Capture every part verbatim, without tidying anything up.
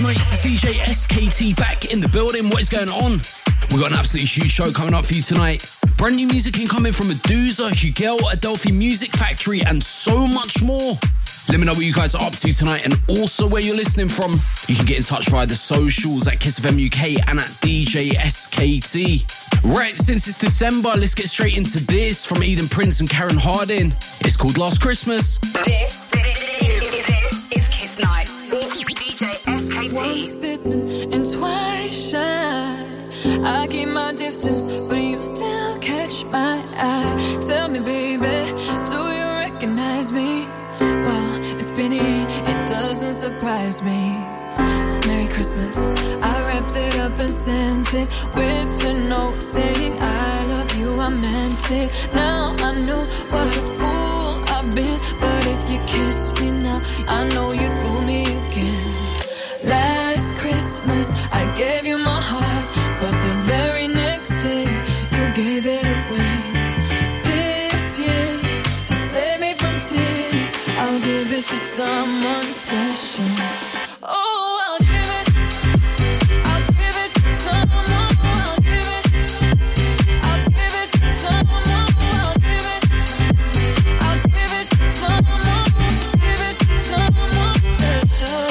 nights. It's D J S K T back in the building. What is going on? We've got an absolutely huge show coming up for you tonight. Brand new music incoming from Medusa, Hugel, Adelphi Music Factory, and so much more. Let me know what you guys are up to tonight and also where you're listening from. You can get in touch via the socials at Kiss F M U K and at D J S K T. Right, since it's December, let's get straight into this from Eden Prince and Karen Harding. It's called Last Christmas. This, this, this is Kiss Night. D J S K T. Once bitten and twice shy. I keep my distance, but you still catch my eye. Tell me, baby, do you recognize me? Well, it's been here, it doesn't surprise me. Merry Christmas. I wrapped it up and sent it with the note saying I love you, I meant it. Now I know what a fool I've been, but if you kiss me now, I know you'd fool me again. Last Christmas, I gave you my heart, but the very next day, you gave it away. This year, to save me from tears, I'll give it to someone special. Oh, I'll give it, I'll give it to someone, I'll give it, I'll give it to someone, I'll give it, I'll give it to someone, give it to someone special.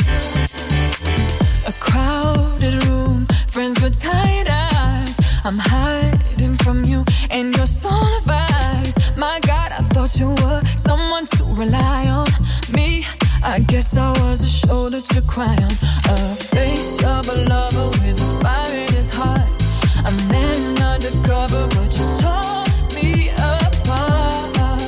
A crowded room, friends with tired eyes. I'm hiding from you and your soul of eyes. My God, I thought you were someone to rely on. Me, I guess I was a shoulder to cry on. A face of a lover with a fire in his heart. A man undercover, but you tore me apart.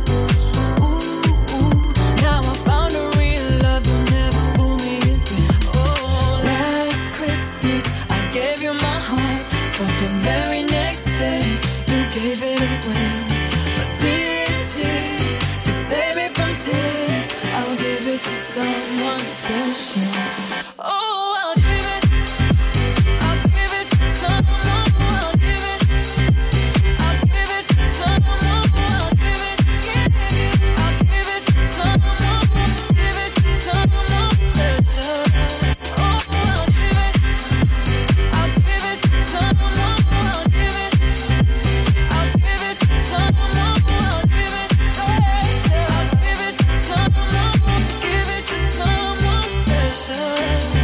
Ooh, ooh, now I found a real love, you'll never fool me again. Oh, last Christmas, I gave you my heart, but the very next day, you gave it away. But this year, to save me from tears, I'll give it to someone special. Oh, I'll give it, I'll give it to someone, I'll give it, I'll give it to someone, I'll give it, I'll give it to someone, give it to someone special. Oh, I'll give it, I'll give it to someone, I'll give it, I'll give it to someone, I'll give it special. I'll give it to someone, give it to someone special.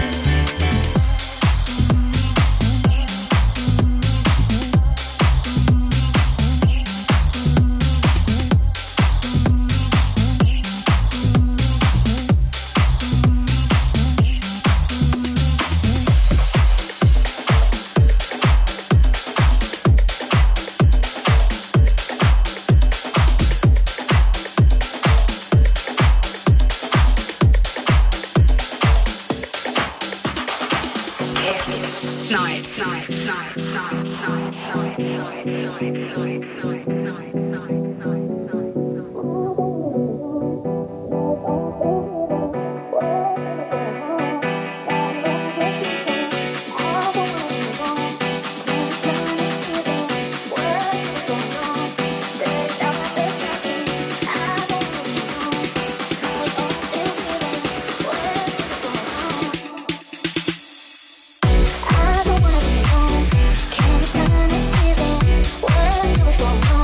Night, night, night, night, night, night, night, night, night, night, night, night. I don't wanna be alone. Can we turn this feeling? What do we for?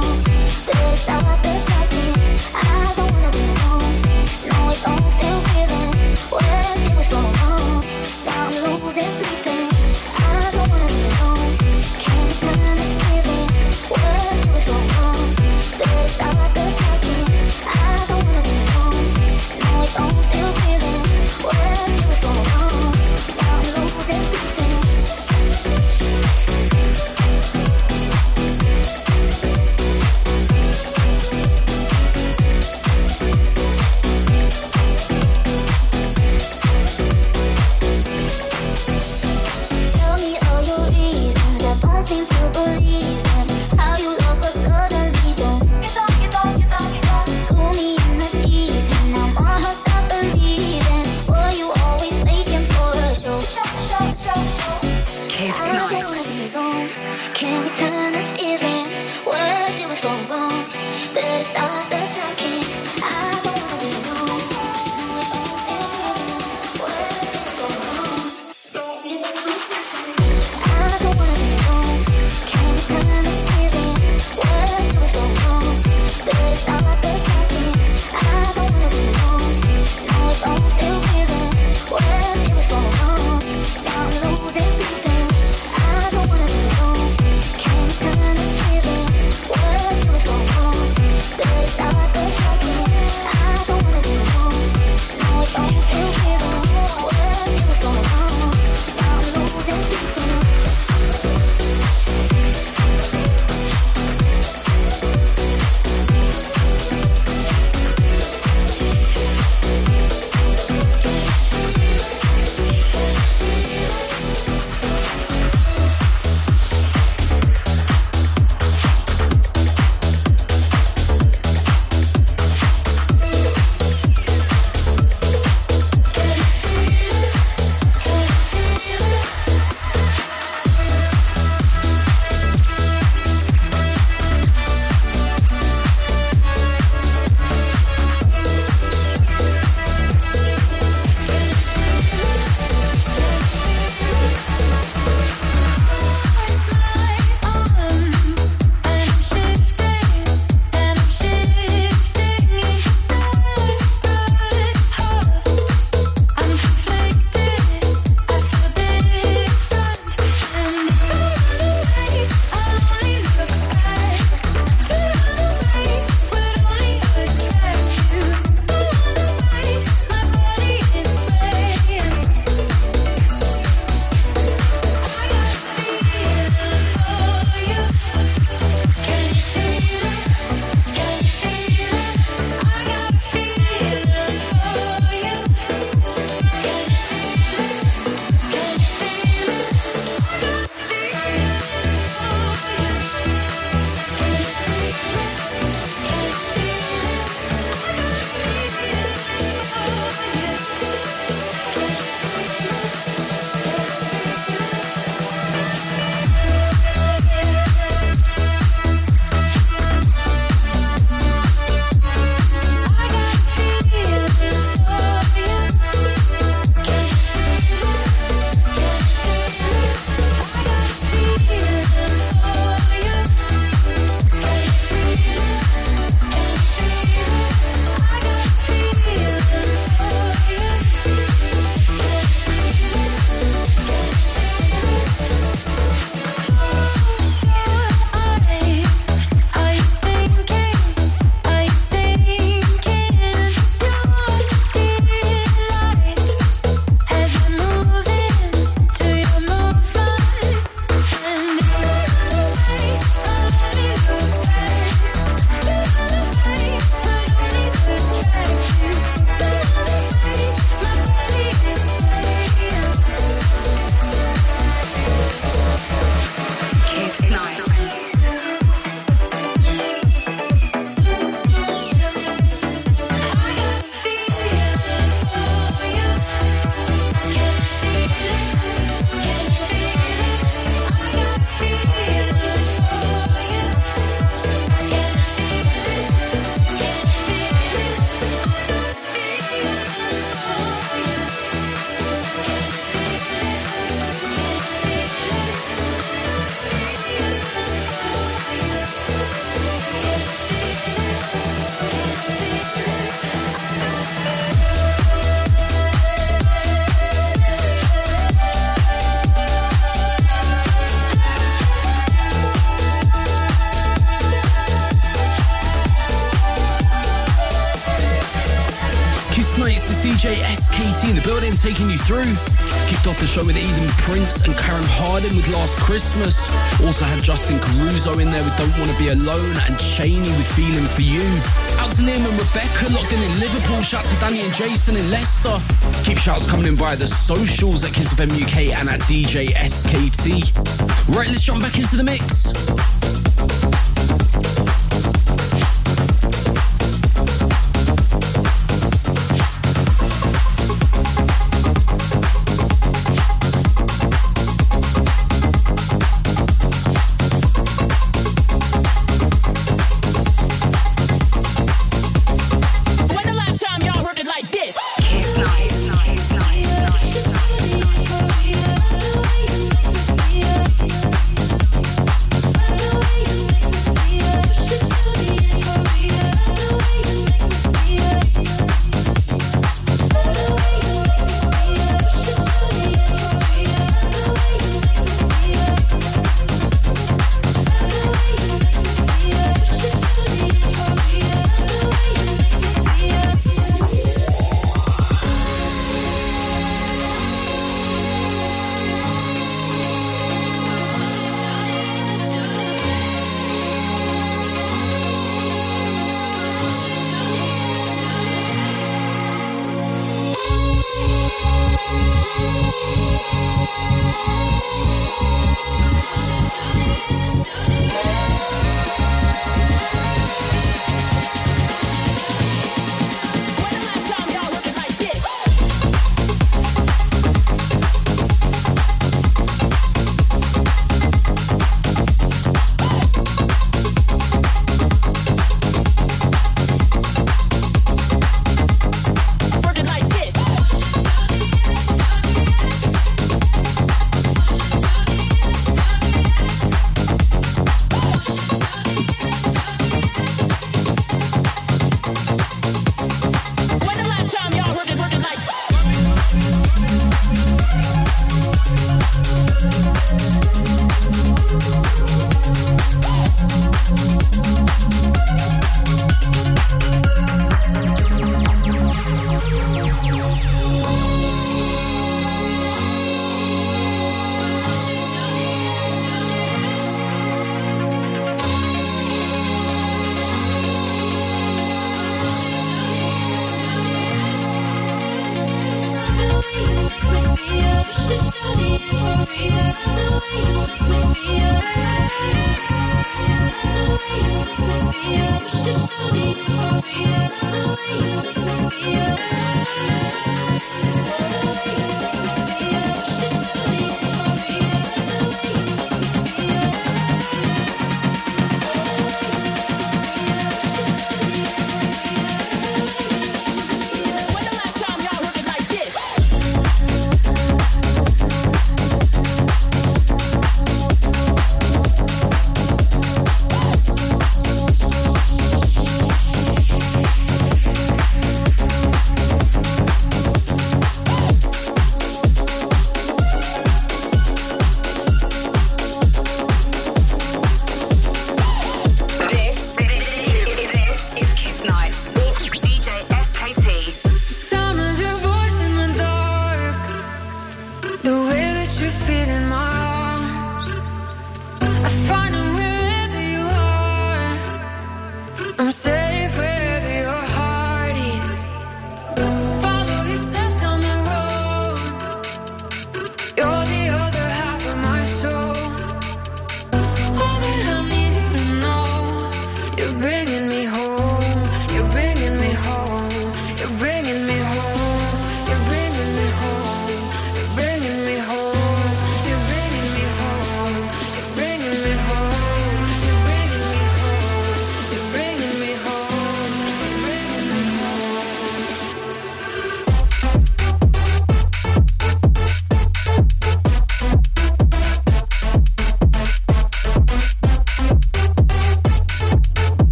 in the building, taking you through. Kicked off the show with Eden Prince and Karen Harding with Last Christmas. Also had Justin Caruso in there with Don't Wanna Be Alone and Cheney with Feeling For You. Out to Liam and Rebecca locked in in Liverpool. Shout to Danny and Jason in Leicester. Keep shouts coming in via the socials at Kiss F M U K and at D J S K T. Right, let's jump back into the mix.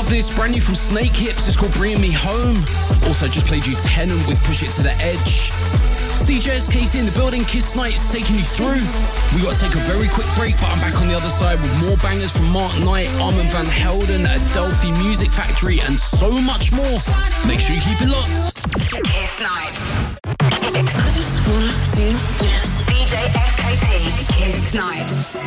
love this. Brand new from Snake Hips. It's called Bringing Me Home. Also just played you Tennant with Push It to the Edge. It's D J S K T in the building. Kiss Night's taking you through. We got to take a very quick break, but I'm back on the other side with more bangers from Mark Knight, Armand Van Helden, Adelphi Music Factory, and so much more. Make sure you keep it locked. Kiss Night. I just wanna see you dance. D J S K T. Kiss Nights.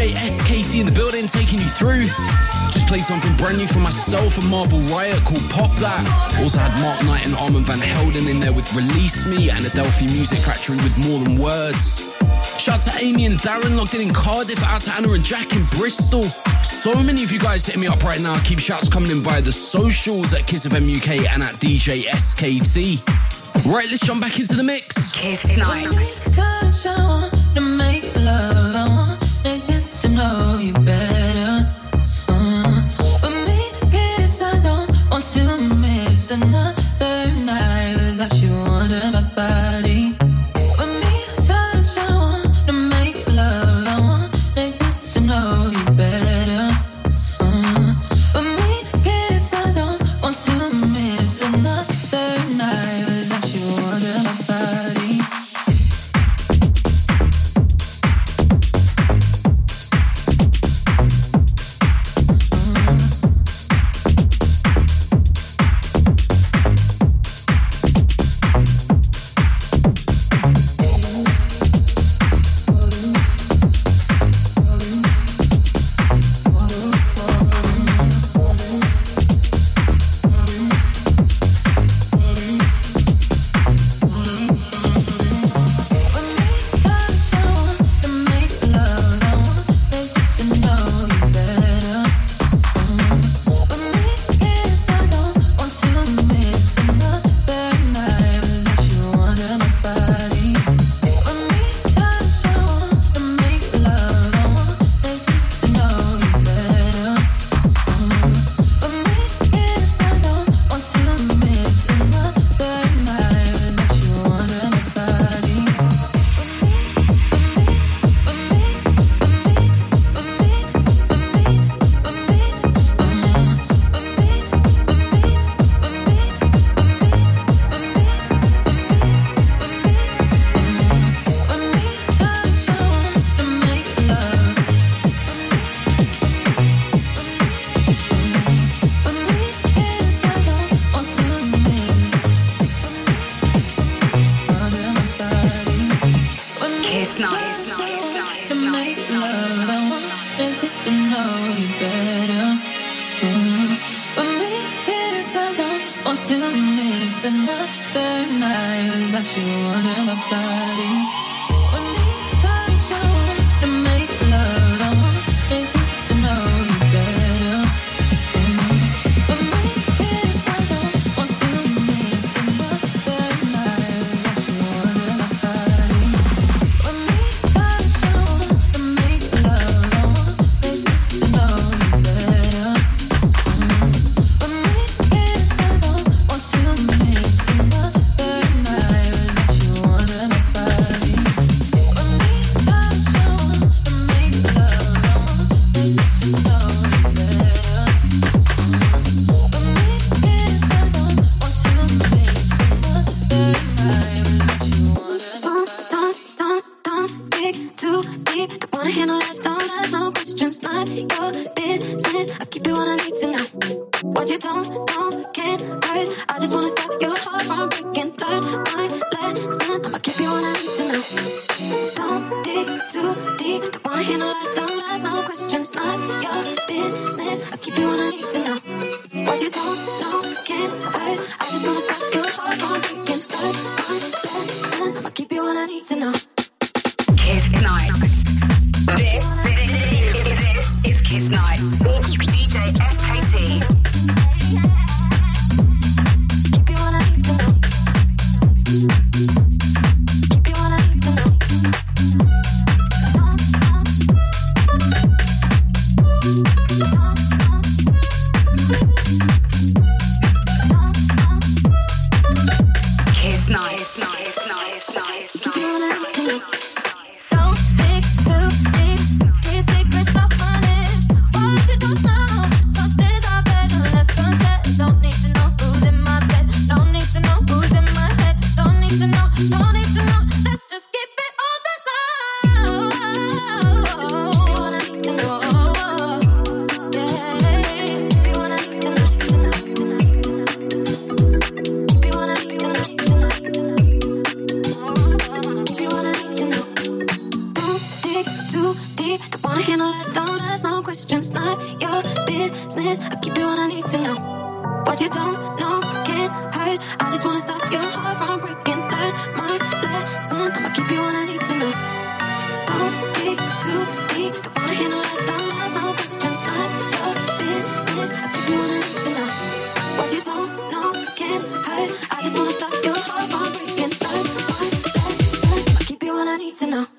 J S K T in the building, taking you through. Just played something brand new from myself and Marvel Riot called Pop That. Also had Mark Knight and Armin van Helden in there with Release Me, and Adelphi Music Factory with More Than Words. Shout out to Amy and Darren locked in in Cardiff, out to Anna and Jack in Bristol. So many of you guys hitting me up right now. Keep shouts coming in via the socials at Kiss F M U K and at D J S K T. Right, let's jump back into the mix. Kiss Nights. Touch, I want to make love. I want to get to know you better. Uh, but me, guess I don't want to miss another night without you under my body. But me, touch, I want to make love. I want to get to know you better. Uh, but me, guess I don't want to miss another night without you under my body. Don't dig too deep, keep secrets off my lips. What you questions, not your business. I keep you when I need to know. What you don't know can't hurt. I just wanna stop your heart from breaking. Learn my lesson. I'ma keep you when I need to know. Don't be too deep. Don't wanna hear no less than less. No questions, not your business. I keep you when I need to know. What you don't know can't hurt. I just wanna stop your heart from breaking. Learn my lesson. I'ma keep you when I need to know.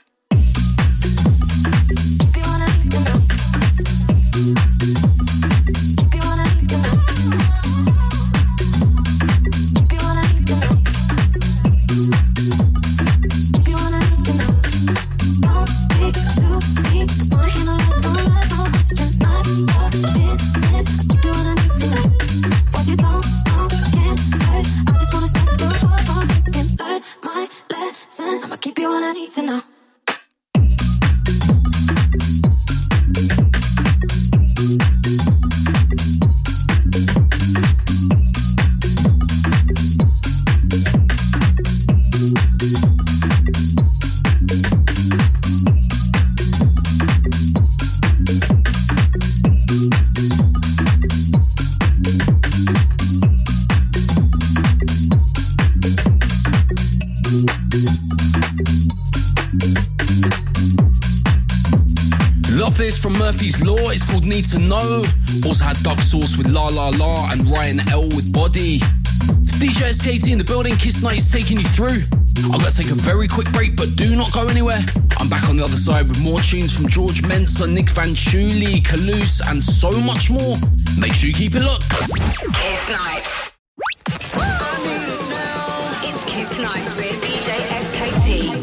From Murphy's Law, it's called Need to Know. Also had Doug Sauce with La La La and Ryan L with Body. It's D J S K T in the building. Kiss Night is taking you through. I'm going to take a very quick break, but do not go anywhere. I'm back on the other side with more tunes from George Mensah, Nick Vanchuli, Kalous, and so much more. Make sure you keep it locked. Kiss Night. It's Kiss Night with D J S K T.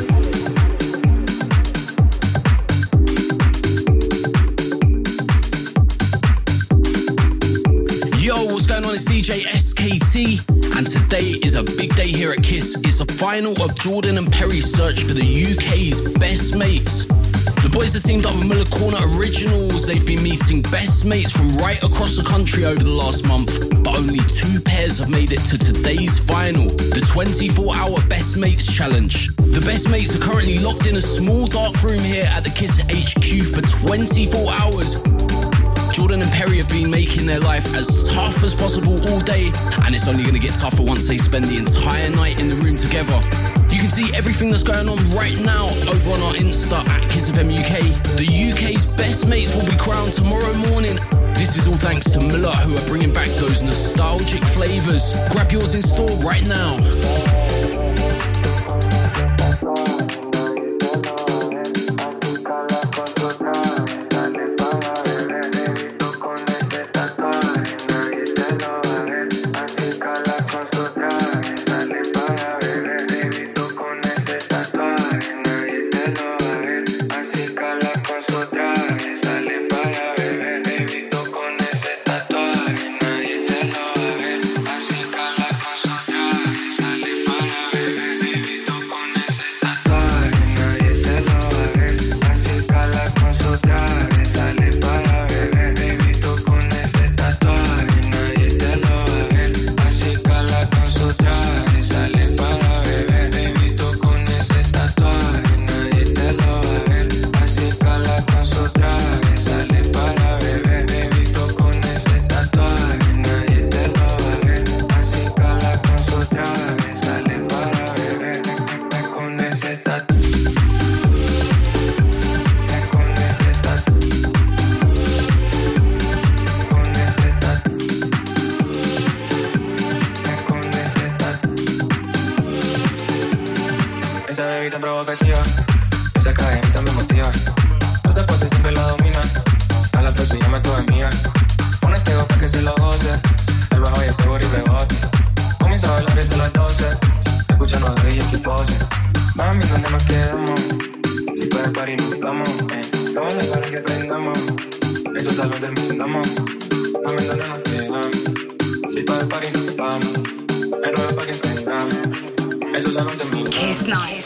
Yo, what's going on? It's D J S K T, and today is a big day here at Kiss. It's the final of Jordan and Perry's search for the U K's best mates. The boys have teamed up with Miller Corner Originals. They've been meeting best mates from right across the country over the last month, but only two pairs have made it to today's final, the twenty-four hour Best Mates Challenge. The best mates are currently locked in a small dark room here at the Kiss H Q for twenty-four hours. Jordan and Perry have been making their life as tough as possible all day, and it's only going to get tougher once they spend the entire night in the room together. You can see everything that's going on right now over on our Insta at Kiss F M U K. The U K's best mates will be crowned tomorrow morning. This is all thanks to Miller, who are bringing back those nostalgic flavours. Grab yours in store right now. Kiss Night.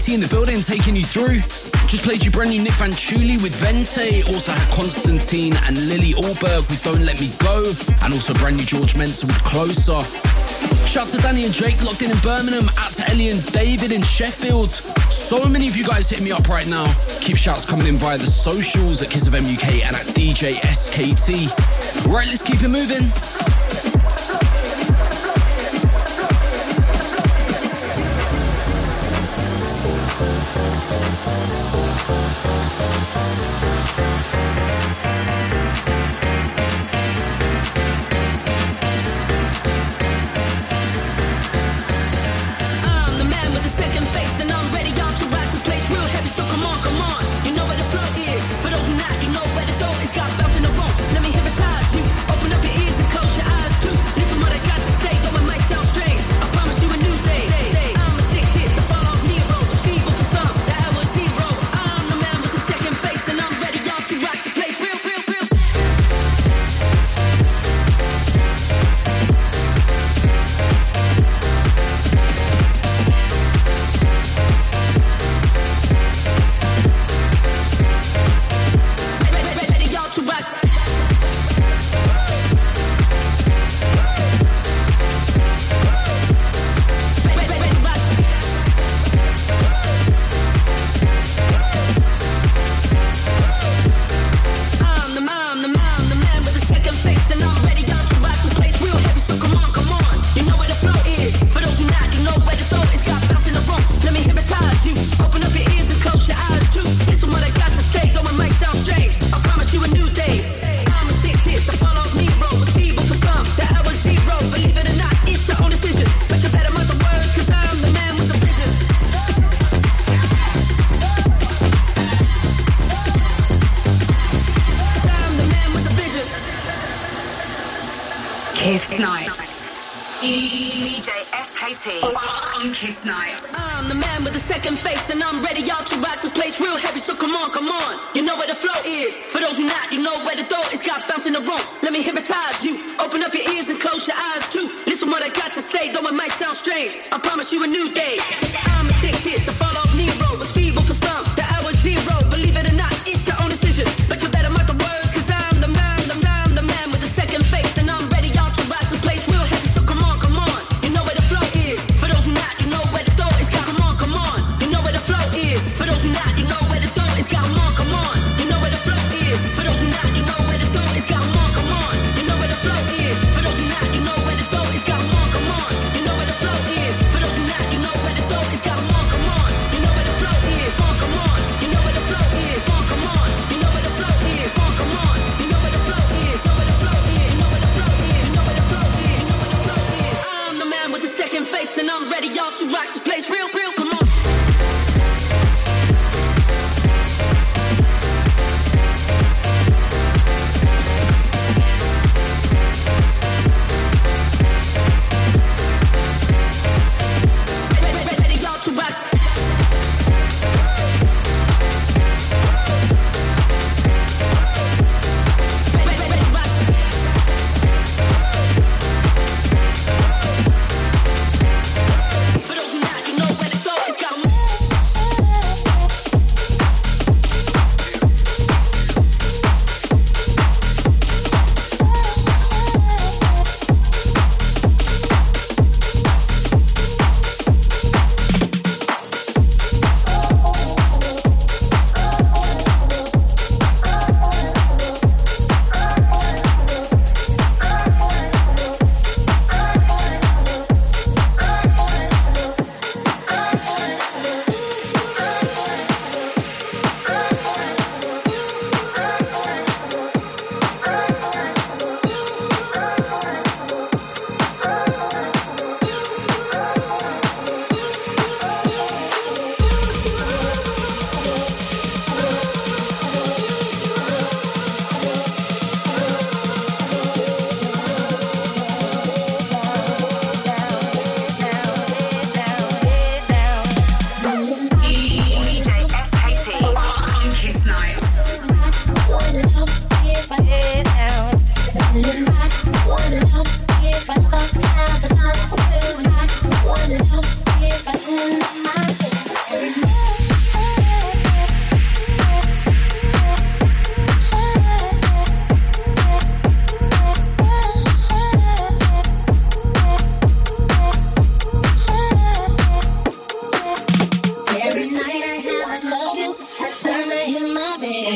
Katie in the building, taking you through. Just played you brand new Nick Vanchuli with Vente. Also had Constantine and Lily Alberg with Don't Let Me Go. And also brand new George Mensah with Closer. Shout to Danny and Jake locked in in Birmingham. Out to Ellie and David in Sheffield. So many of you guys hitting me up right now. Keep shouts coming in via the socials at Kiss F M U K and at D J S K T. Right, let's keep it moving. On Kiss Nights. I'm the man with the second face and I'm ready y'all to rock this place real heavy, so come on, come on. You know where the flow is. For those who not, you know where the door is. Got bounce in the room. Let me hypnotize you. Open up your ears and close your eyes too. Listen what I got to say, though it might sound strange. I promise you a new day. I'm addicted. The fall off Nero was feeble for some. The hour zero. Believe it or not, it's your own decision. But you better mark the words, cause I'm the man, the man, the man with the second face. And I'm ready y'all to rock this place real heavy, so come on, come on. You know where the flow is. For those who not, you know where the door is. Got come on, come on. You know where the flow is. For those who not, you know where the door is. Got come on, come on. You know where the flow is. For those who not, you know where the door is. Got come on, come on. You know where the flow is. For those who not, you know where the door is. Got come on, come on. You know where the flow is. For those who not, you know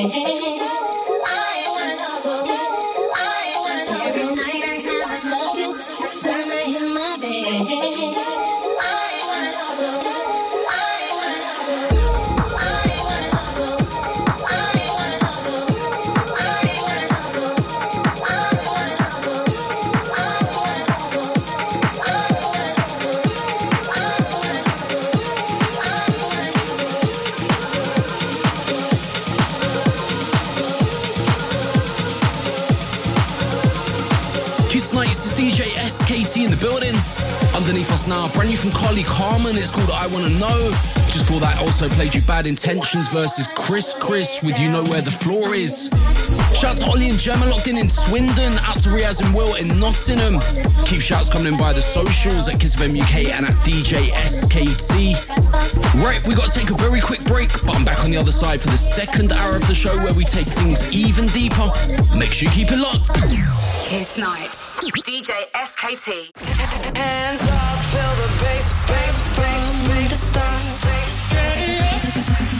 In the building. Underneath us now, brand new from Carly Carmen. It's called I Wanna Know. Just for that, also played you Bad Intentions versus Chris Chris with You Know Where the Floor Is. Shout out to Ollie and Gemma locked in in Swindon. Out to Riaz and Will in Nottingham. Keep shouts coming in by the socials at Kiss F M U K and at D J S K T. Right, we got to take a very quick break, but I'm back on the other side for the second hour of the show where we take things even deeper. Make sure you keep it locked. Kiss Night. D J S K T. Hands up, feel the bass, bass, bass, from the start. Yeah, yeah.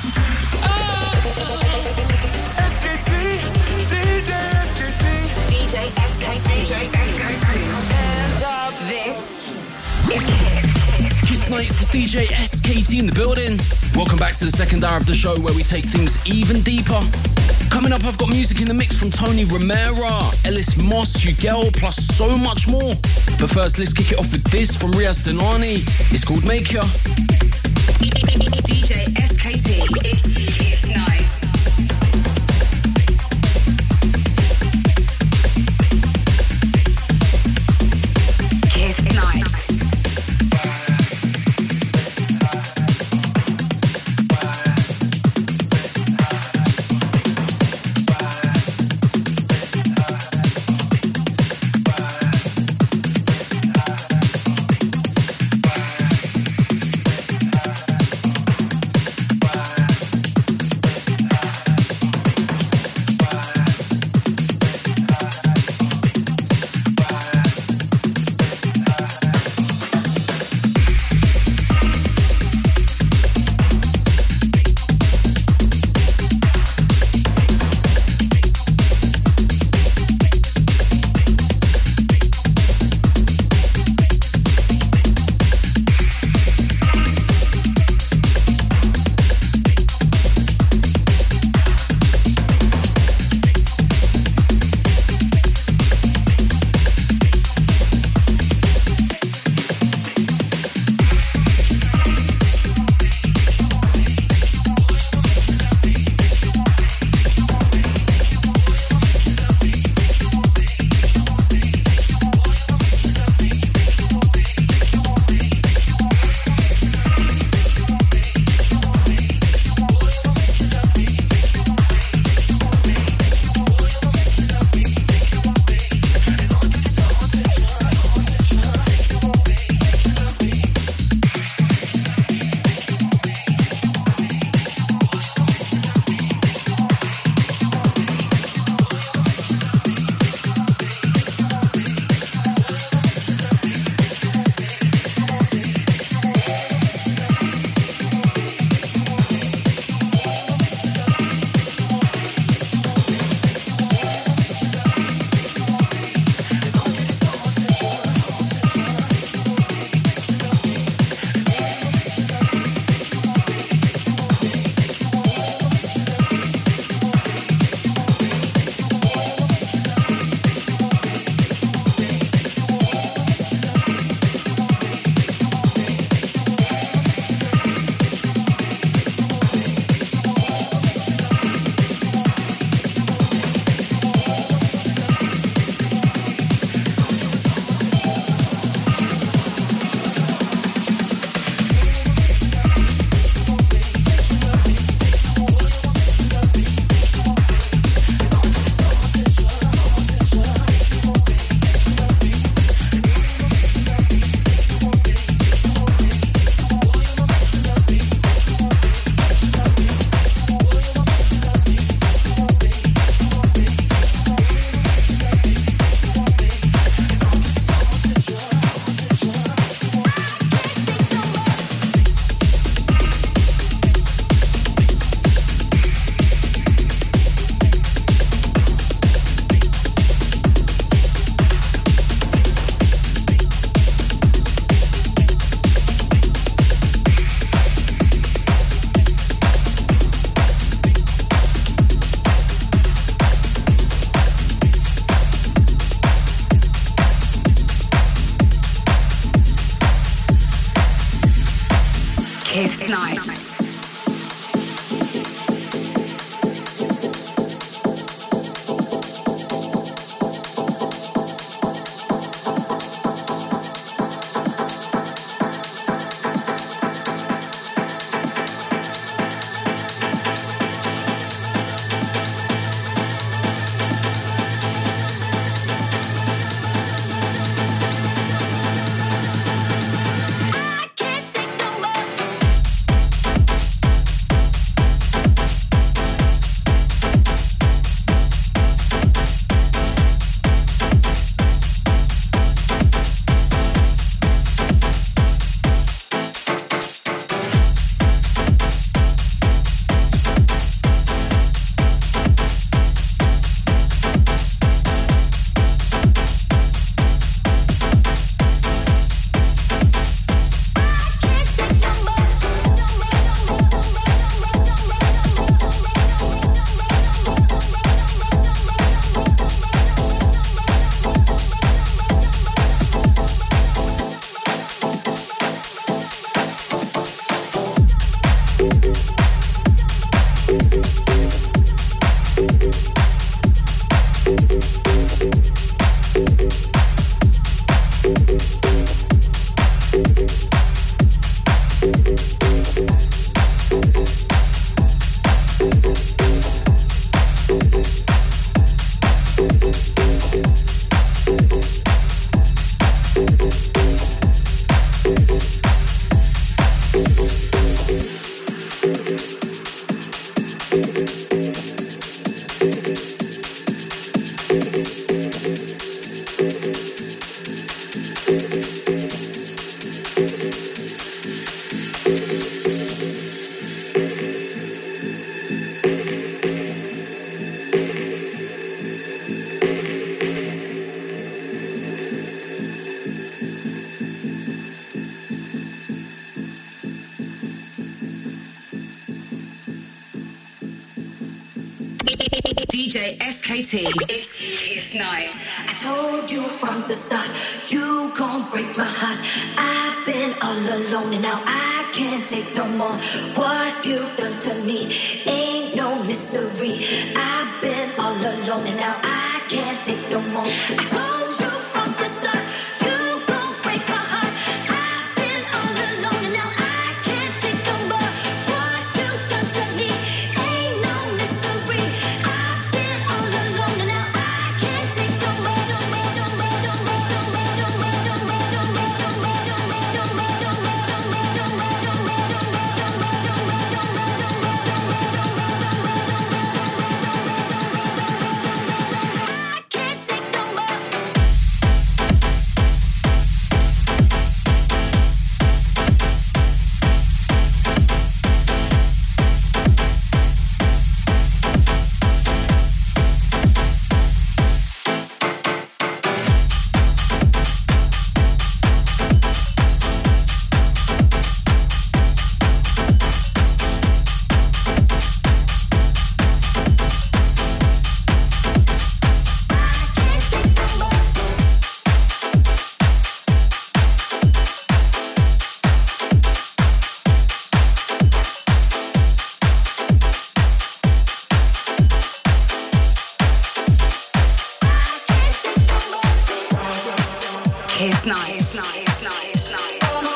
Oh. S K T, D J S K T, D J S K T. D J S K T. Hands up. This is Kiss. Kiss Nights, it's D J S K T in the building. Welcome back to the second hour of the show where we take things even deeper. Coming up, I've got music in the mix from Tony Romera, Ellis Moss, Hugel, plus so much more. But first, let's kick it off with this from Riaz Denani. It's called Make Ya. D J S K T. It's Kiss Night. Kiss Night. D J S K T. It's Kiss Night. I told you from the start, you gon' break my heart. I've been all alone and now I can't take no more. What you done to me ain't no mystery. I've been all alone and now I can't take no more. I told you from the start, you gon' break my heart. I've been all alone and now I can't take no more. What you done to me ain't no mystery. I've been all alone and now I can't take no more. No more, no more, no more, no more, no more, no more, no more, no more, no more, no more, no more, no more, no more, no more, no I can't take no more. Kiss Night. Kiss Night. Kiss Night. Kiss Night.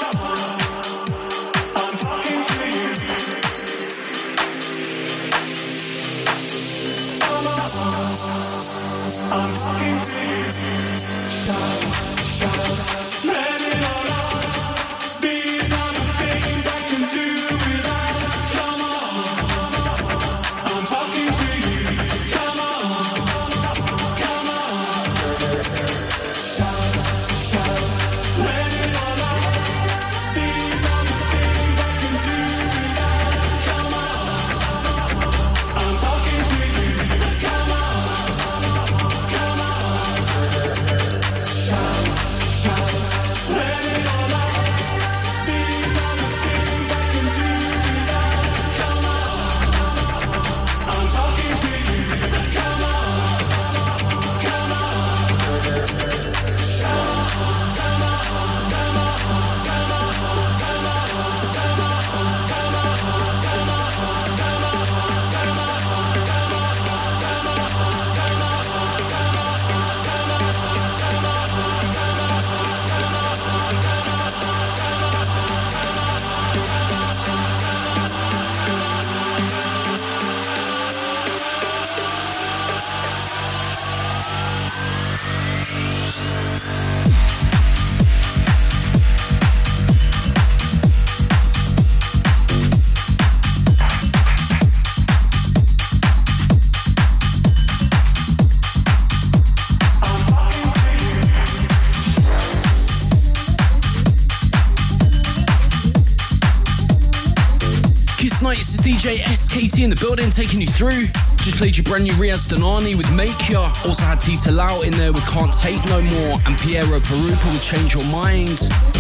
D J S K T in the building, taking you through. Just played you brand new Riaz Danani with Make Ya. Also had Tita Lau in there with Can't Take No More, and Piero Perupa with Change Your Mind.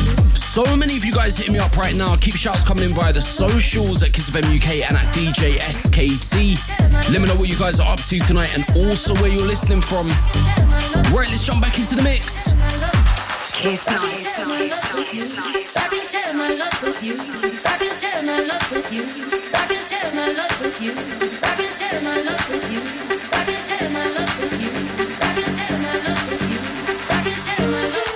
So many of you guys hitting me up right now. Keep shouts coming in via the socials at Kiss F M U K and at D J S K T. Let me know what you guys are up to tonight and also where you're listening from. Right, let's jump back into the mix. Kiss Night. I can share my love with you. I can share my love with you. I can share my love with you. I can share my love with you. I can share my love with you. I can share my love with you. I can share my love.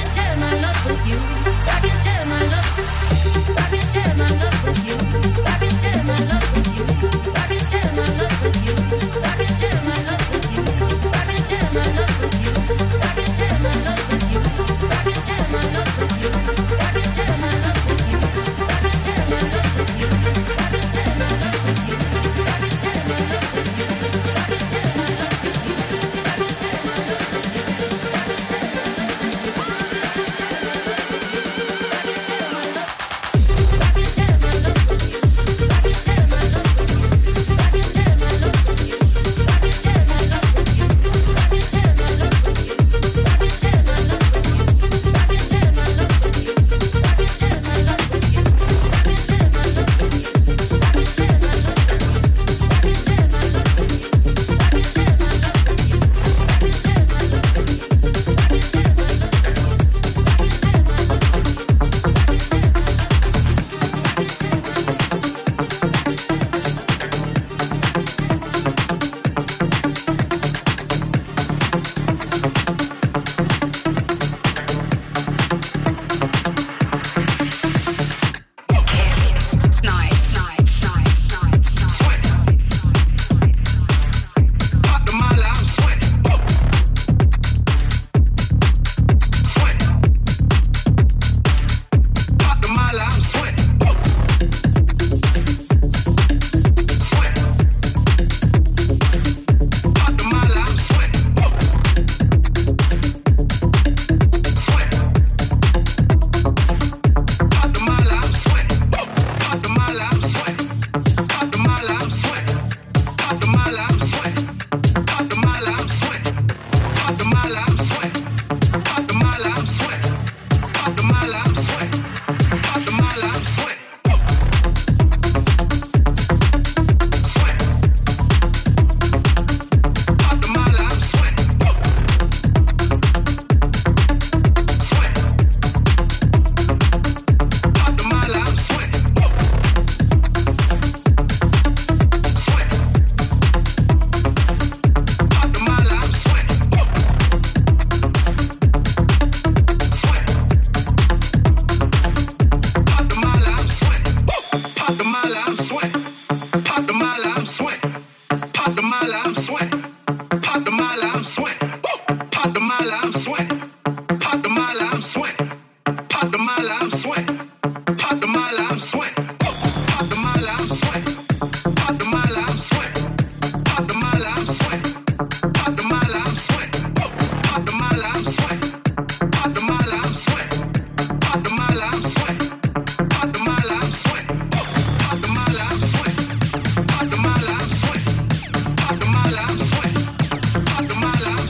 Guatemala,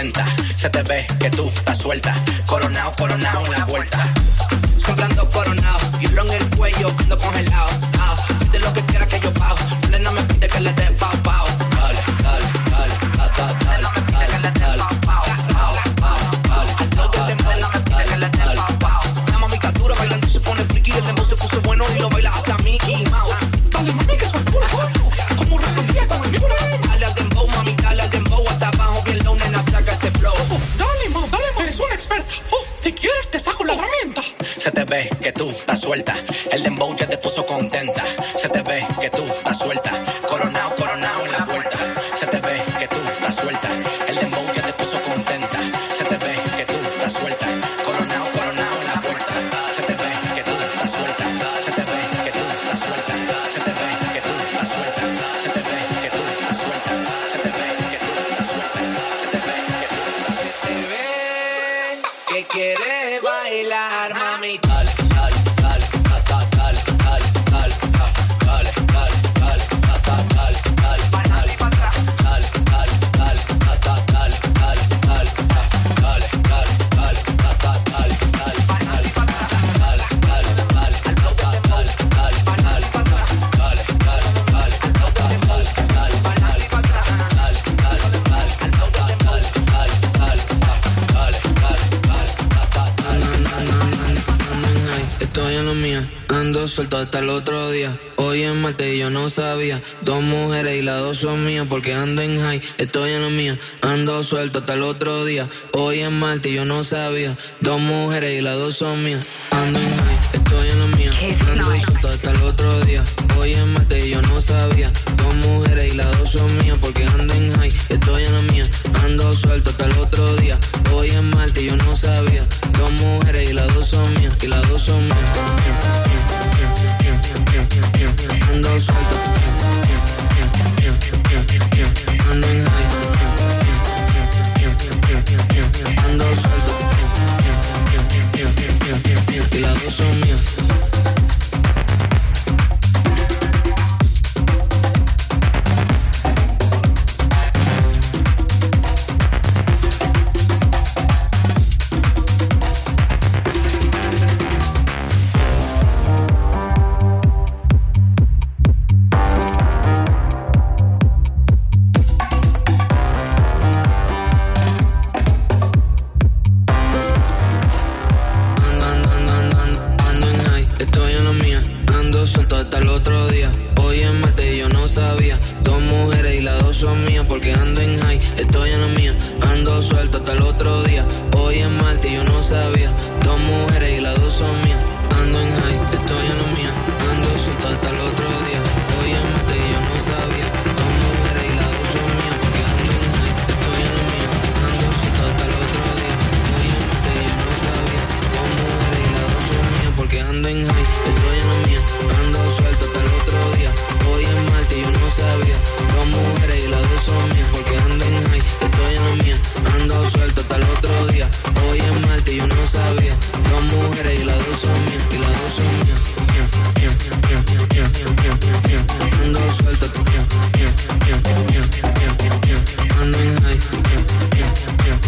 contenta. Se te ve que tú estás suelta. Coronao, coronao en la vuelta. Siempre ando coronao, hilo en el cuello, ando congelado. Ah, pide lo que quiera que yo pago. Nena me pide que le dé pao pao. Dale, dale, dale, da, da, dale, dale, dale, pao, pao, pao, dale. Al lado del dembow me pide que le dé pao pao. La mami captura bailando se pone friki, el dembow se puso bueno y lo baila hasta Mickey Mouse. Dale mami que soy puro bueno, como respondía con el libro. Dale al dembow mami, dale al dembow hasta abajo bien low, nena saca ese flow. Oh, dale ma, dale ma, eres una experta. Oh, si quieres te saco la herramienta. Se te ve que tú estás suelta, el dembow ya te puso contenta. Se te ve que tú estás suelta, coronao, coronao en la puerta. Se te ve que tú estás suelta, el dembow ya te puso contenta. Se te ve que tú estás suelta, coronao, coronao en la puerta. Se te ve que tú estás suelta, se te ve que tú estás suelta, se te ve que tú estás suelta, se te ve que tú estás suelta, se te ve que tú estás suelta, se te ve que tú estás suelta. Se te ve que quieres bailar, mami. Dale, dale, dale, da, da, dale, dale, dale, da, dale, dale, dale, da, da, dale, dale, dale, dale, dale, dale, da, da, dale, dale, dale, da, dale, dale, dale, da, da, dale, dale, dale, dale, dale, dale, dale, da, da, dale, dale, dale, dale, dale, dale, da, da, dale, dale, dale, dale, dale, dale, dale, dale, dale, dale, Estoy en lo mío, ando suelto hasta el otro día. Hoy es martes y yo no sabía. Dos mujeres y las dos son mías porque ando en high. Estoy en lo mío, ando suelto hasta el otro día. Hoy es martes y yo no sabía. Dos mujeres y las dos son mías. Ando en high, estoy en lo mío, ando suelto hasta el otro día. Hoy es martes y yo no sabía. Dos mujeres y las dos son mías porque ando en high. Estoy en lo mío, ando suelto hasta el otro día. Hoy es martes y yo no sabía. Dos mujeres y las dos son mías. Y las dos son mías. Ando suelto, ando en high, ando suelto, y las dos son mías.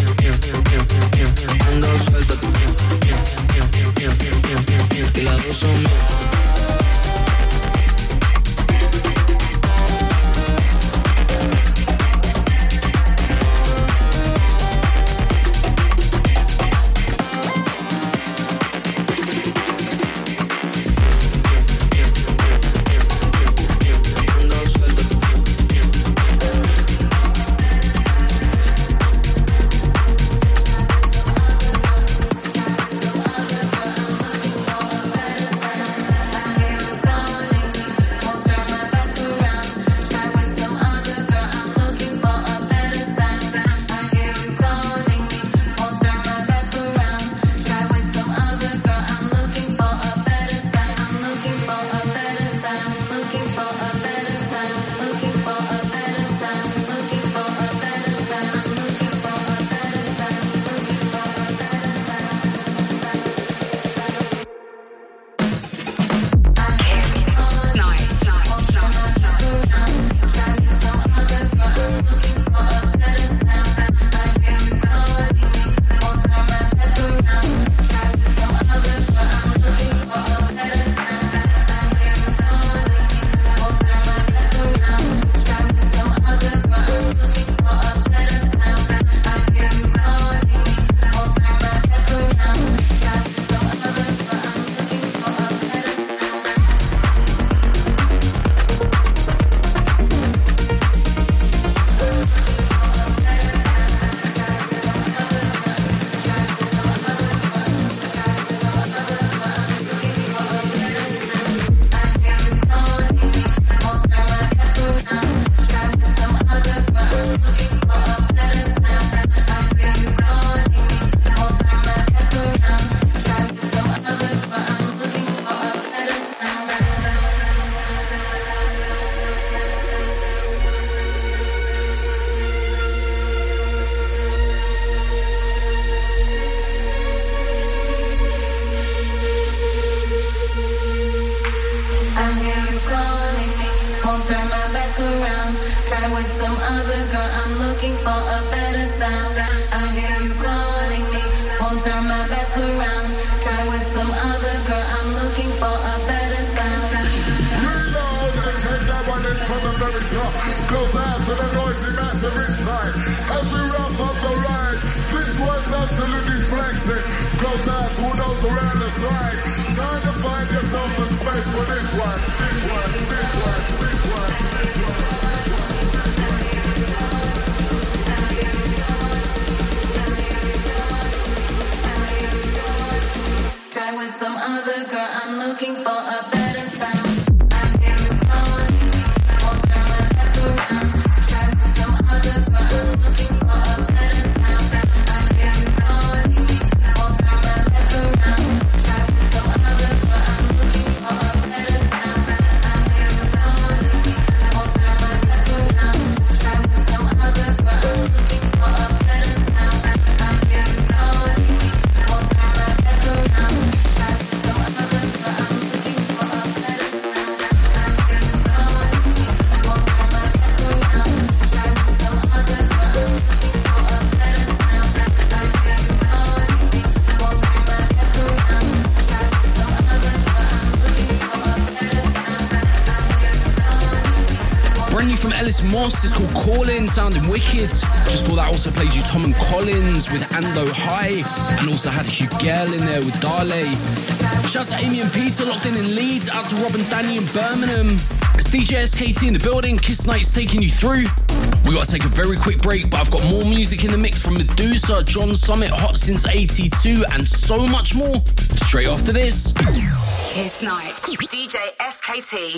Ando suelto, y las dos son looking for a better sound. I hear you calling me, won't turn my back around. Try with some other girl, I'm looking for a better sound. Reload and take that one in from the very top. Close out to the noisy massive inside. As we wrap up the ride, this one's absolutely flexing. Close out, who knows around the side. Time to find yourself a space for this one. This one, this one, this one, this one. Try with some other girl, I'm looking for a better sound. I hear you calling me, won't turn my back around. Try with some other girl, I'm looking for a better sound. I hear you calling me, won't turn my back around. Try with some other girl, I'm looking for a better sound. I hear you calling me, won't turn my back around. Try with some other girl, I'm looking for a better sound. I hear you calling me, won't turn my back around. Brand new from Ellis Moss, it's called Callin', sounding wicked. Just thought that also plays you Tom and Collins with Ando High, and also had Hugel in there with Dale. Shout out to Amy and Peter locked in in Leeds, out to Rob and Danny in Birmingham. It's D J S K T in the building, Kiss Night's taking you through. We got to take a very quick break, but I've got more music in the mix from Medusa, John Summit, Hot Since eighty-two, and so much more straight after this. Kiss Night, D J S K T.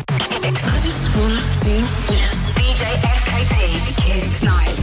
I just wanna see you dance. D J S K T, Kiss Night.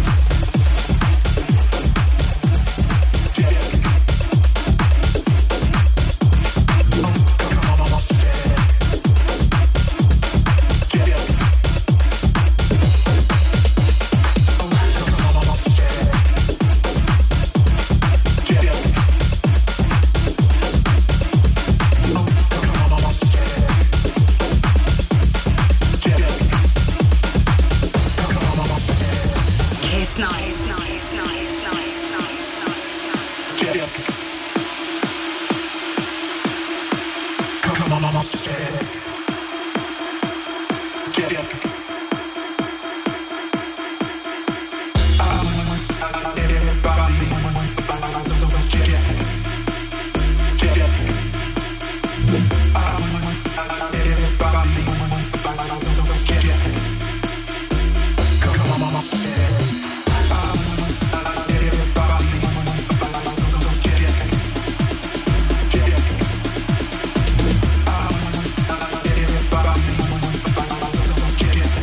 Yeah.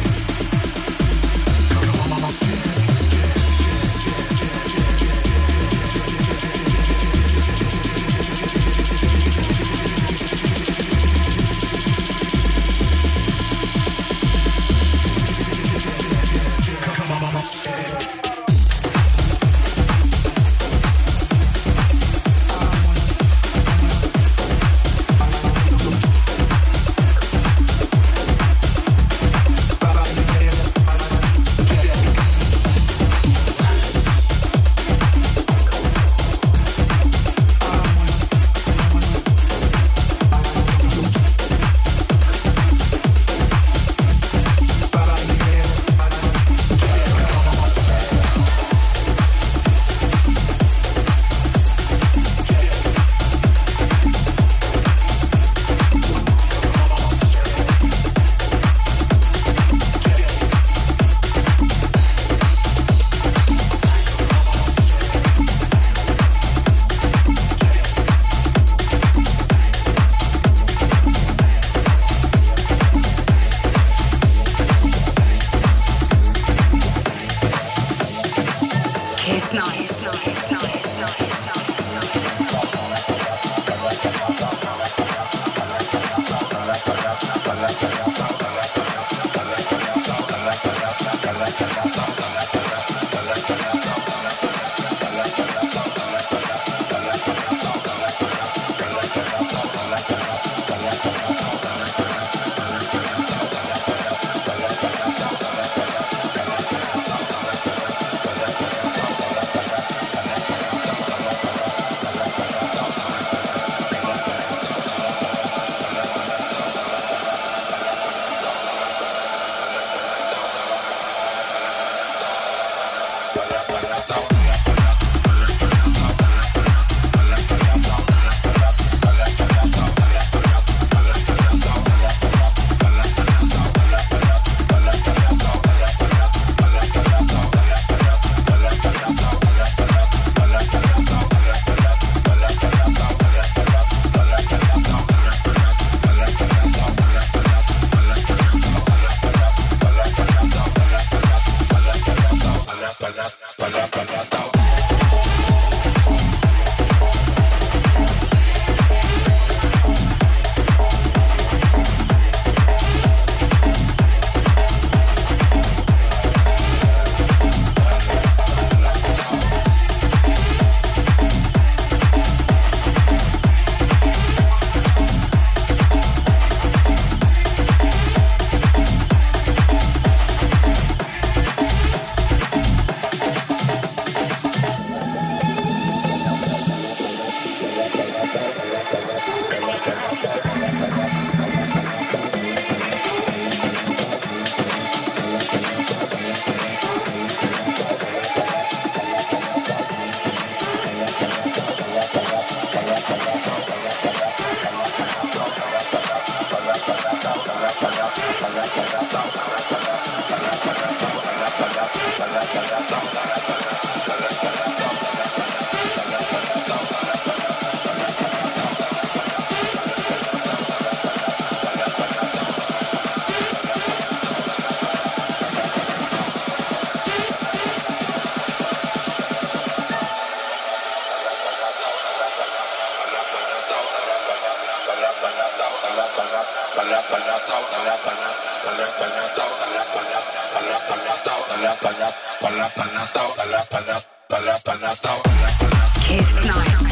Kiss Nights.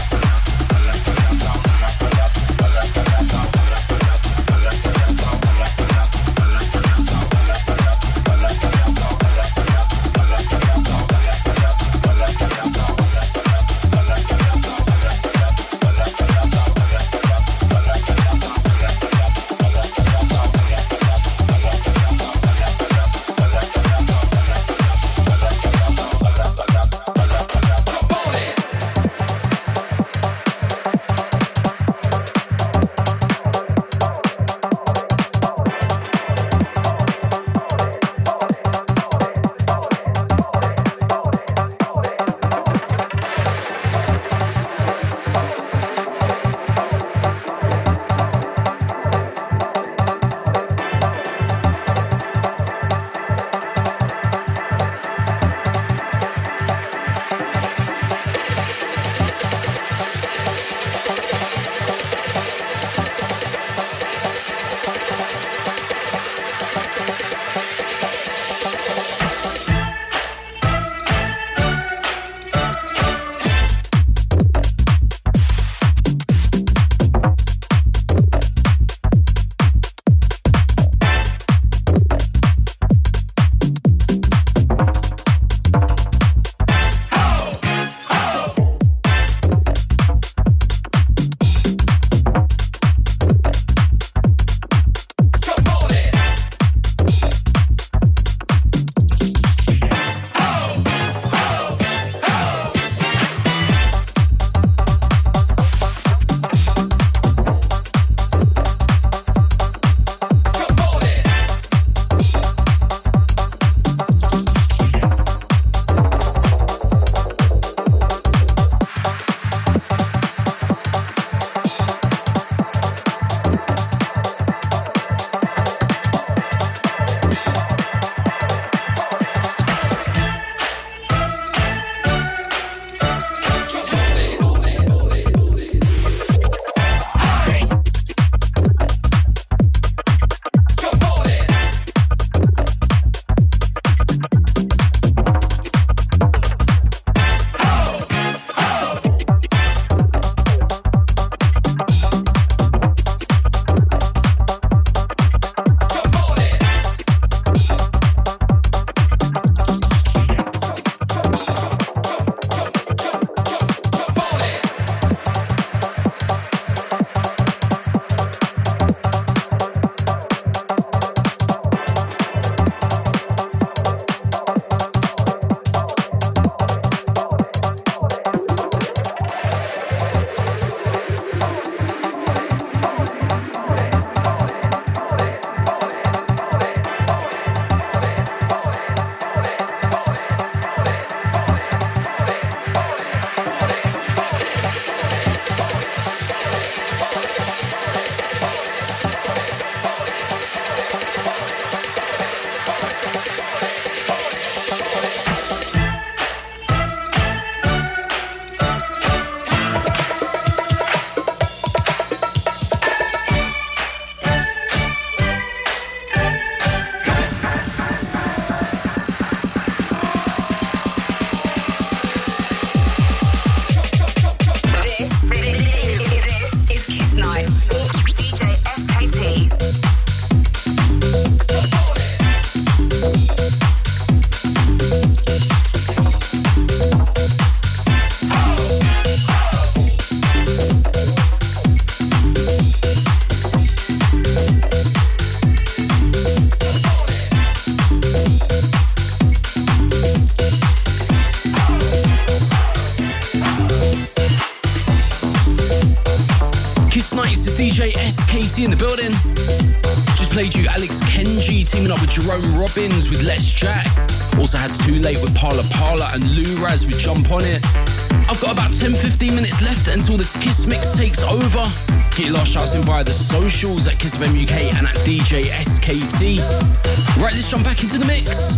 D J S K T in the building. Just played you Alex Kenji teaming up with Jerome Robbins with Let's Jack. Also had Too Late with Parla Parla and Lou Raz with Jump On It. I've got about ten to fifteen minutes left until the Kiss Mix takes over. Get your last shouts in via the socials at Kiss F M U K and at D J S K T. Right, let's jump back into the mix.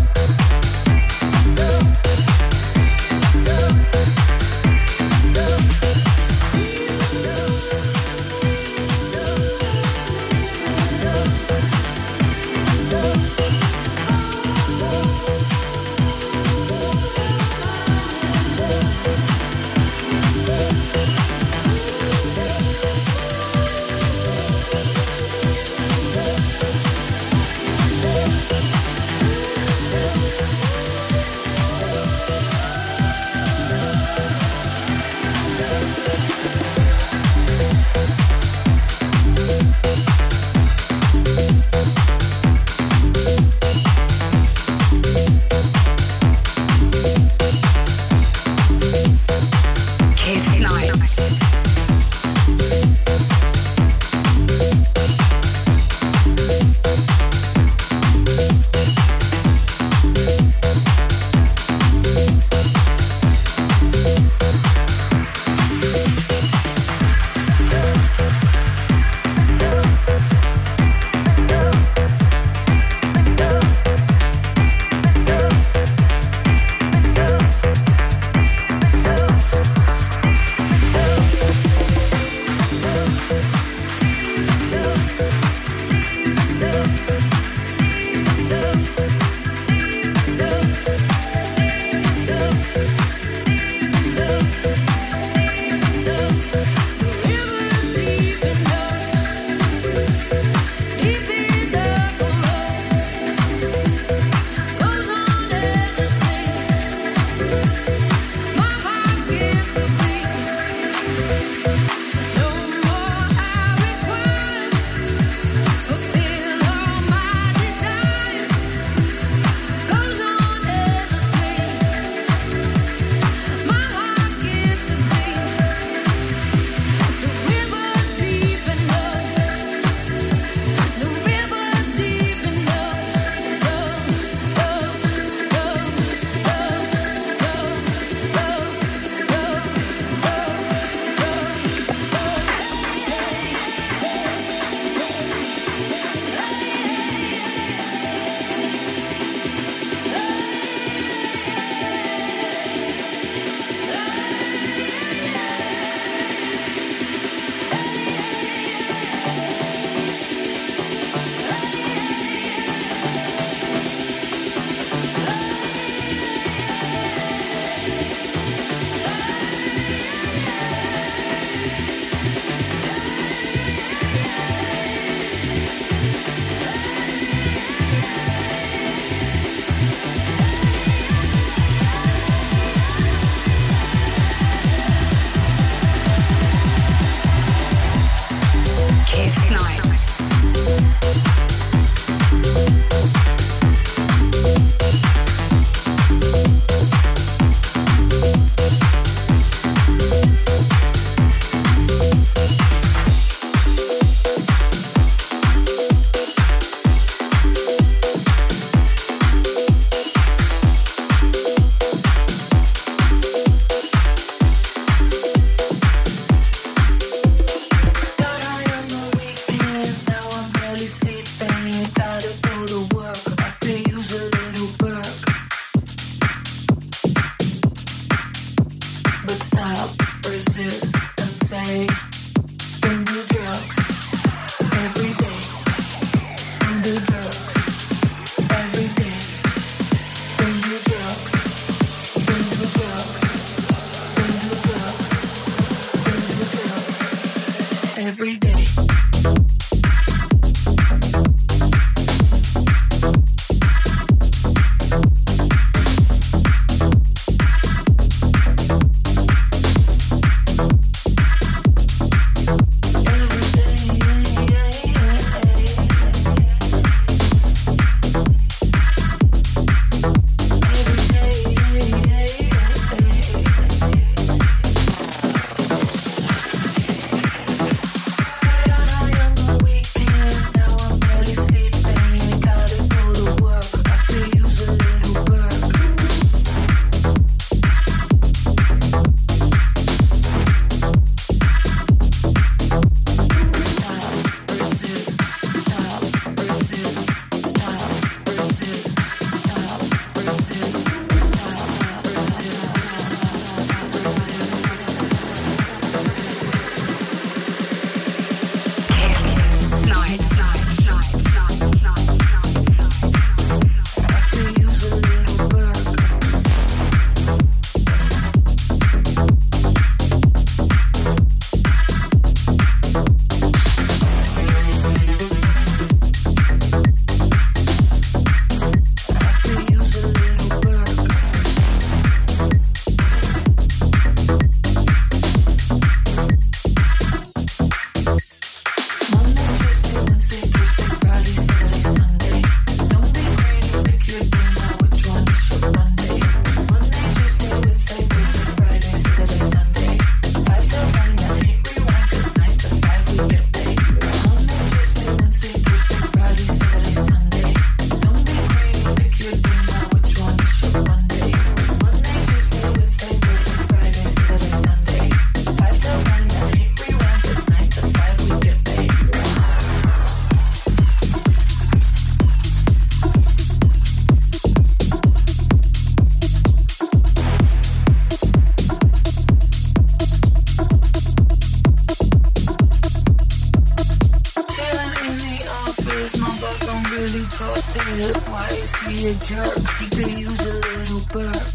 Why is he a jerk? He could use a little burp.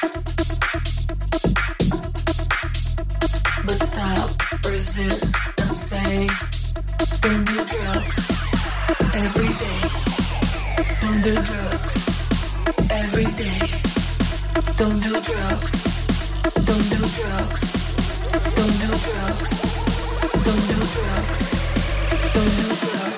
But stop, resist, and say, don't do drugs every day. Don't do drugs every day. Don't do drugs. Don't do drugs. Don't do drugs. Don't do drugs. Don't do drugs.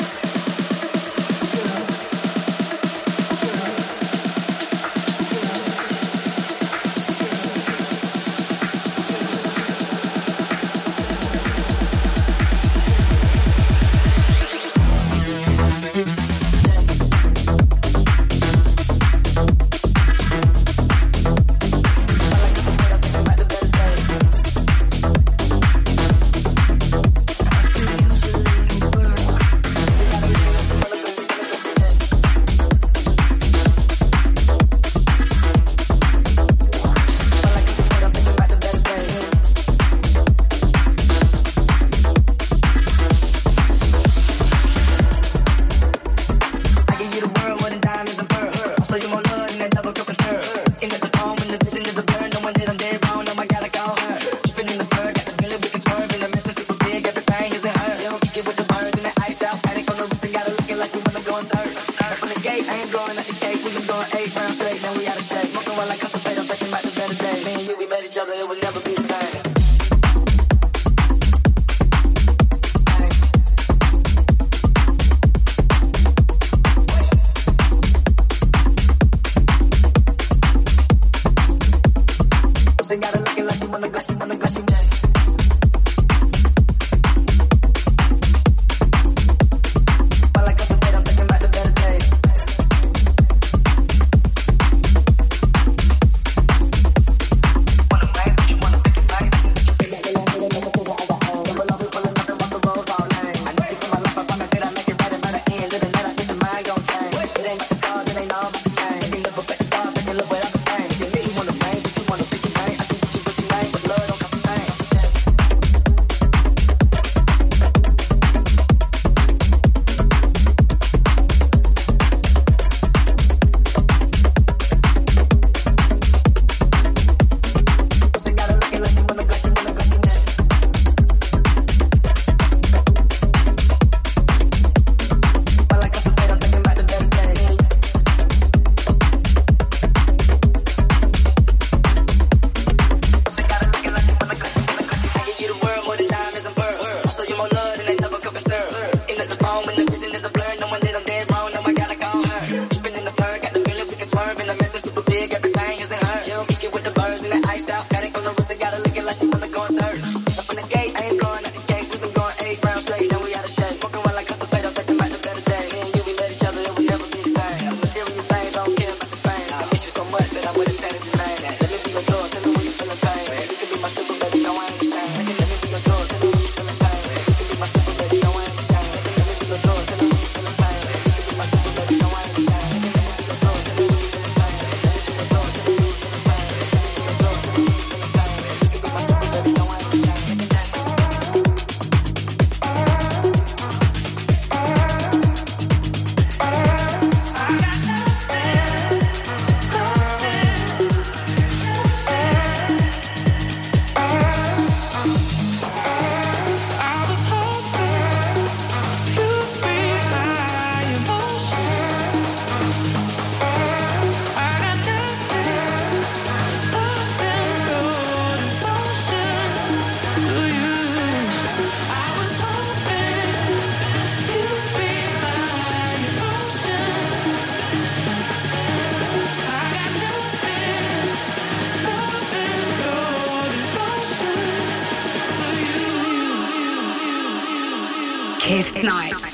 Kiss Nights.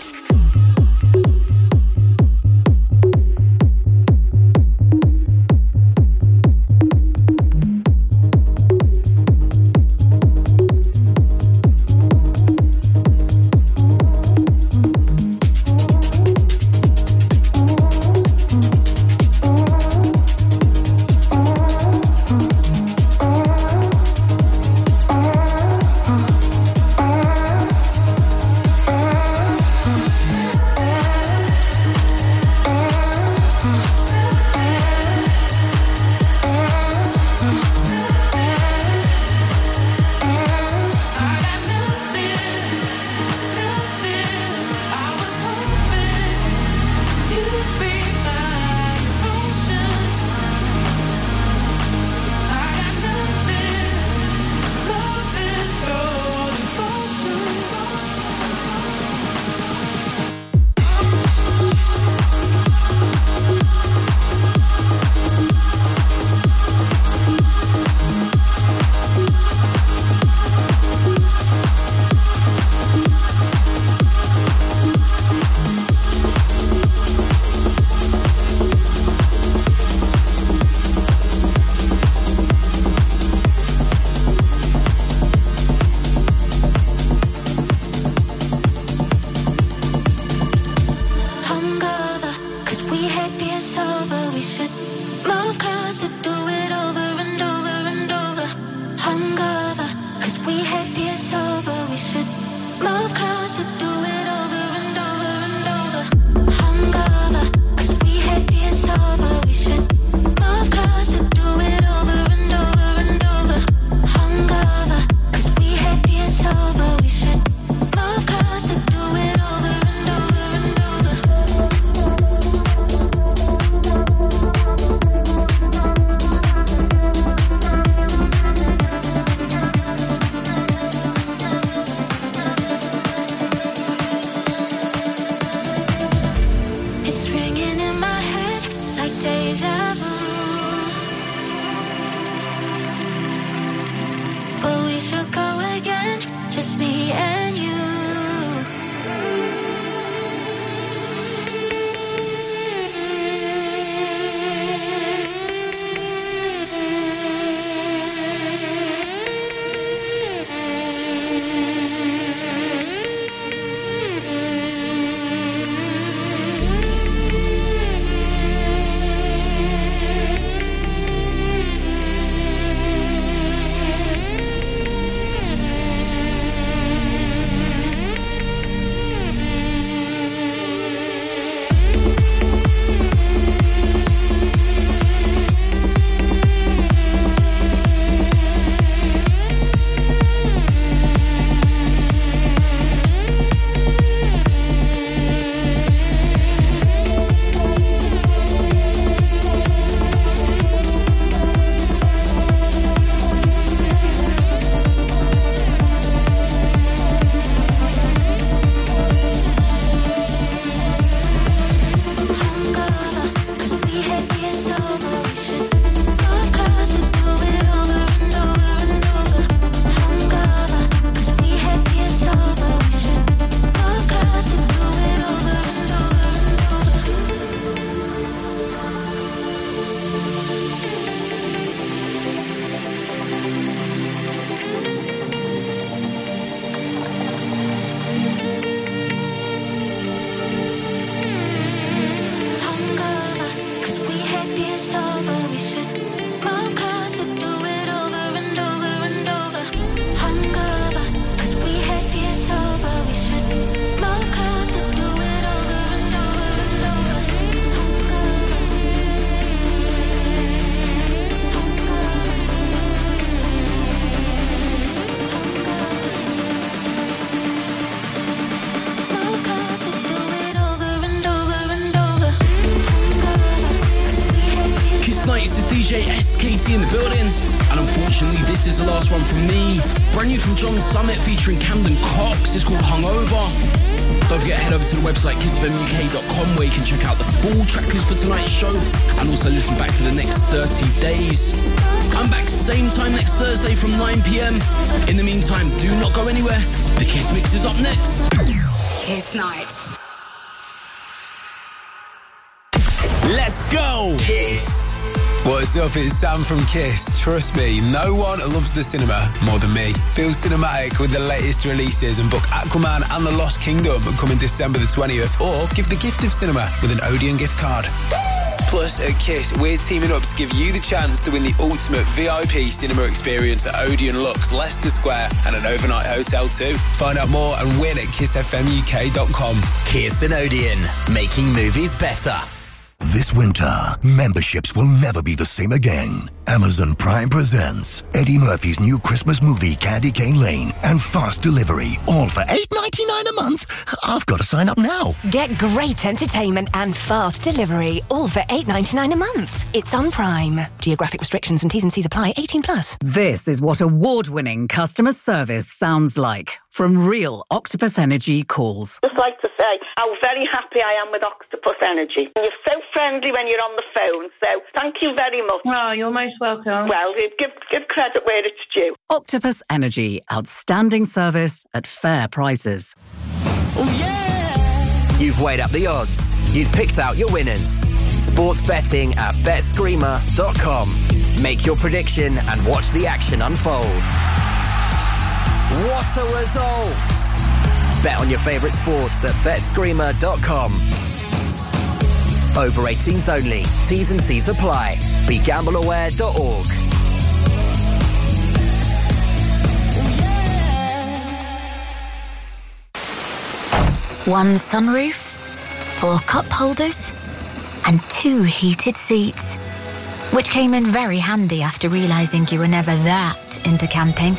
Mm-hmm. Casey in the building. And unfortunately, this is the last one from me. Brand new from John Summit featuring Camden Cox. It's called Hungover. Don't forget, head over to the website kiss f m u k dot com where you can check out the full tracklist for tonight's show and also listen back for the next thirty days. I'm back same time next Thursday from nine p.m. In the meantime, do not go anywhere. The Kiss Mix is up next. Kiss Night. Let's go! Kiss. What's up? It's Sam from Kiss. Trust me, no one loves the cinema more than me. Feel cinematic with the latest releases and book Aquaman and the Lost Kingdom coming December the twentieth, or give the gift of cinema with an Odeon gift card. Plus, at Kiss, we're teaming up to give you the chance to win the ultimate V I P cinema experience at Odeon Lux, Leicester Square, and an overnight hotel too. Find out more and win at kiss f m u k dot com. Kiss and Odeon, making movies better. This winter, memberships will never be the same again. Amazon Prime presents Eddie Murphy's new Christmas movie, Candy Cane Lane, and Fast Delivery, all for eight ninety-nine a month. I've got to sign up now. Get great entertainment and fast delivery, all for eight ninety-nine a month. It's on Prime. Geographic restrictions and T's and C's apply. eighteen plus. This is what award-winning customer service sounds like from real Octopus Energy calls. Just like to say how very happy I am with Octopus Energy. You're so friendly when you're on the phone, so thank you very much. Oh, you're most welcome. Well, give, give credit where it's due. Octopus Energy, outstanding service at fair prices. Oh, yeah! You've weighed up the odds. You've picked out your winners. Sports betting at bet screamer dot com. Make your prediction and watch the action unfold. What a result! Bet on your favourite sports at bet screamer dot com. Over eighteens only. T's and C's apply. Be gamble aware dot org. One sunroof, four cup holders, and two heated seats. Which came in very handy after realising you were never that into camping.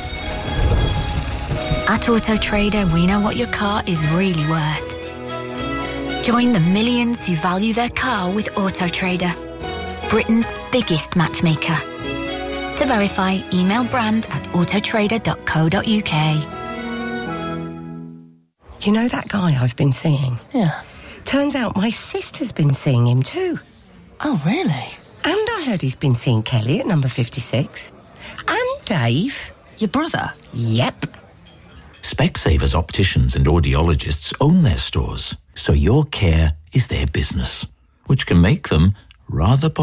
At Auto Trader, we know what your car is really worth. Join the millions who value their car with Auto Trader, Britain's biggest matchmaker. To verify, email brand at autotrader dot co dot uk. You know that guy I've been seeing? Yeah. Turns out my sister's been seeing him too. Oh, really? And I heard he's been seeing Kelly at number fifty-six. And Dave. Your brother? Yep. Specsavers opticians and audiologists own their stores, so your care is their business, which can make them rather